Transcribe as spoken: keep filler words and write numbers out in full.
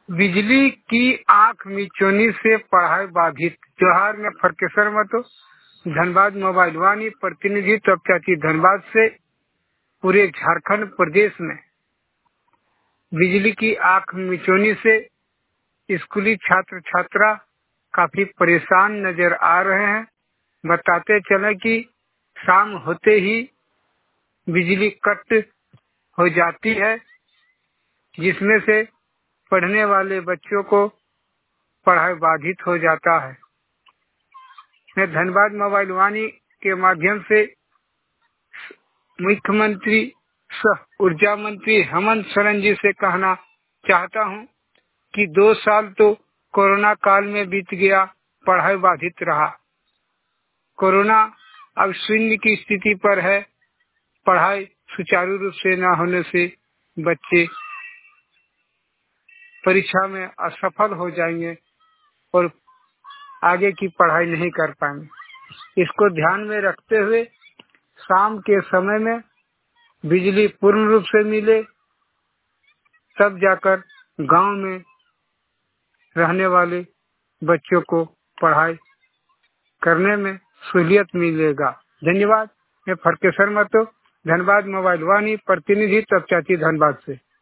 बिजली की आंख मिचौनी से पढ़ाई बाधित। त्योहार में फरकेसर मतो धनबाद मोबाइल वाणी प्रतिनिधि तबचाची धनबाद से पूरे झारखंड प्रदेश में बिजली की आंख मिचौनी से स्कूली छात्र छात्रा काफी परेशान नजर आ रहे हैं। बताते चले कि शाम होते ही बिजली कट हो जाती है, जिसमें से पढ़ने वाले बच्चों को पढ़ाई बाधित हो जाता है। मैं धनबाद मोबाइल वाणी के माध्यम से मुख्यमंत्री सह ऊर्जा मंत्री हेमंत सोरेन जी से कहना चाहता हूं कि दो साल तो कोरोना काल में बीत गया, पढ़ाई बाधित रहा। कोरोना अब शून्य की स्थिति पर है। पढ़ाई सुचारू रूप से न होने से बच्चे परीक्षा में असफल हो जाएंगे और आगे की पढ़ाई नहीं कर पाएंगे। इसको ध्यान में रखते हुए शाम के समय में बिजली पूर्ण रूप से मिले, तब जाकर गांव में रहने वाले बच्चों को पढ़ाई करने में सहूलियत मिलेगा। धन्यवाद। मैं फरकेसर मतो धनबाद मोबाइल वाणी प्रतिनिधि तबचाची धनबाद से।